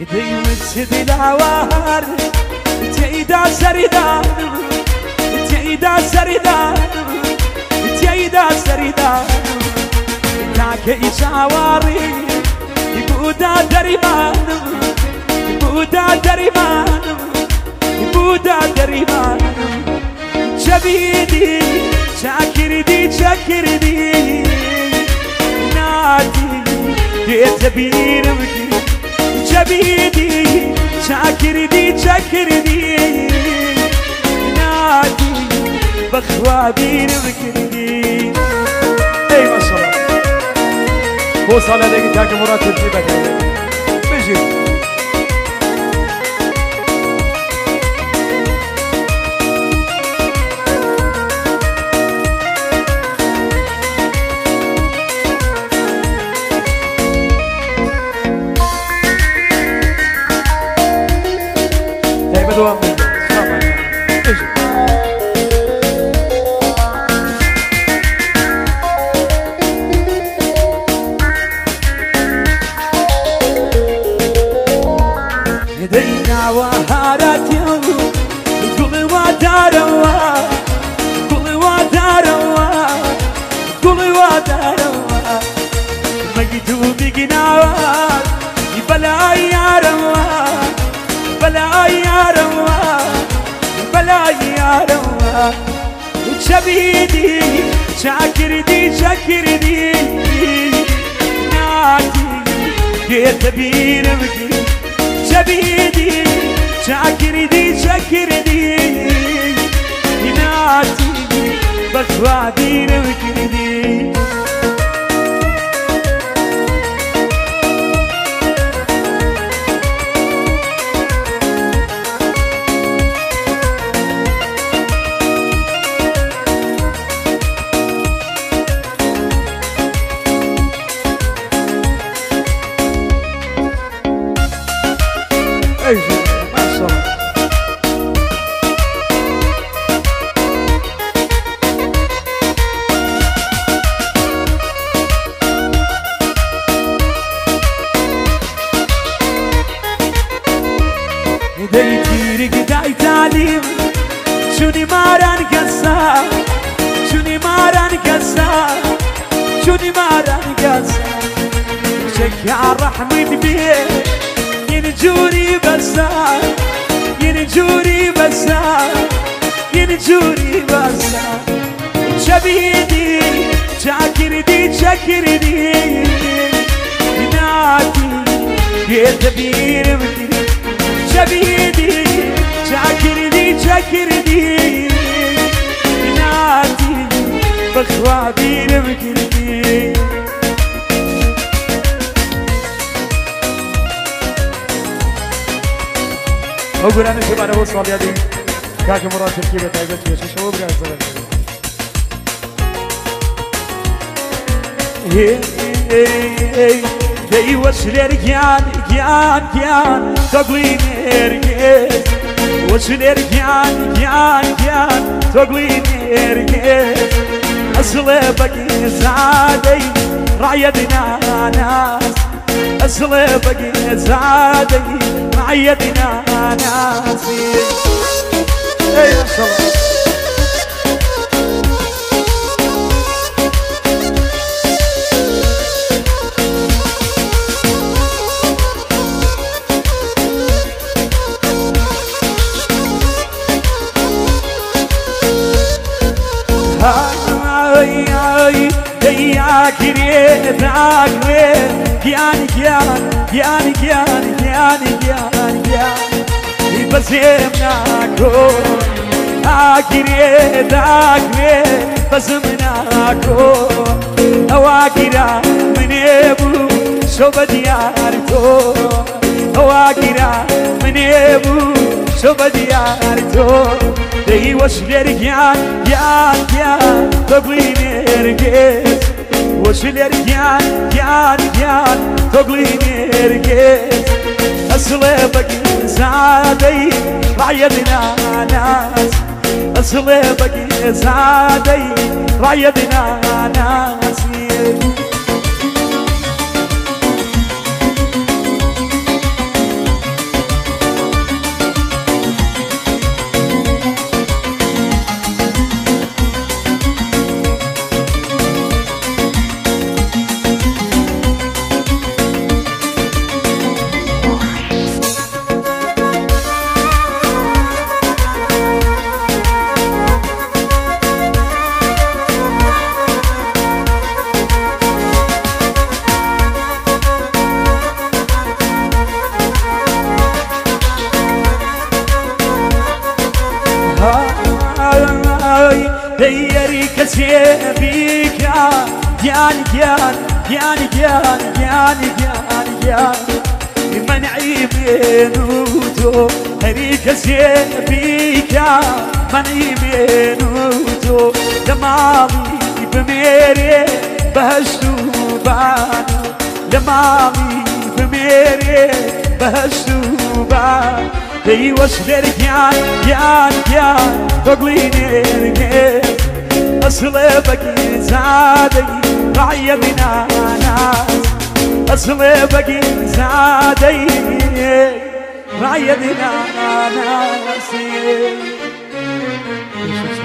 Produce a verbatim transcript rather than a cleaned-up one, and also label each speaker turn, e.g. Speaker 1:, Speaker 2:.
Speaker 1: تيمسد العوار تيدا سردان تيدا سردان تيدا سردان تاكي شاواري يبودا دريمان يبودا دريمان يبودا دريمان شبيدي شاكردي شاكردي نادي يتبين بكي شبيدي شاكردي شاكردي نادي بخوابين بكردي. اي ما شاء الله هو صالة لك تاك مراد ترتيبك بجي بدوام هدينا وهارات يوم كل وداروا كل وداروا كل وداروا مجدو بجناوا بلا يا روا بلا يا روا بلا يا روا شبيدي شاكردي شاكردي نادي يتبين بكي شبيدي شاكردي شاكردي نادي بخوابين بكردي. ما شاء الله هديتي رقداي تعليم شوني ماران قصا شوني ماران قصا شوني ماران قصا شكا رحمة بيه ينجوري بسا ينجوري بسا ينجوري بسا شبيدي شاكردي شاكردي نادي يتبين بكي شبيدي شاكردي شاكردي نادي بخوابين بكي. أقول أنا شباب أنا وصل يا دي كاك مراد تركيبة تايبت فيها شو شو بقى زمان. هي هي هي وصل رجال جان جان تقولين رجال وصل رجال جان جان تقولين رجال أصل بقي زادي رعيتنا ناس أصل بقي زادي رعيتنا ناسي. اي ما شاء الله هاي هاي يا كريت عقلي كيان كيان كيان كيان كيان كيان كيان بسمناكو آكريت عقلي بسمناكو أواكرا من يبو شوب ديارتو أواكرا من يبو شوب ديارتو دي وشلر كيان كيان كيان تقليني رقيت وشلر كيان كيان كيان تقليني رقيت أصل بقي زادي رعيتنا ناس أصل بقي زادي رعيتنا ناس. كسيبك يعني جان يعني جان يعني جان جان منعي منوتو هريك سيبك منعي منوتو دمامي بميري بهشتو بانو دمامي بميري بهشتو بانو دي وشدر كيان كيان كيان بقليني أصل بقي زادي رعي بنا ناس أصل بقي زادي رعي بنا ناس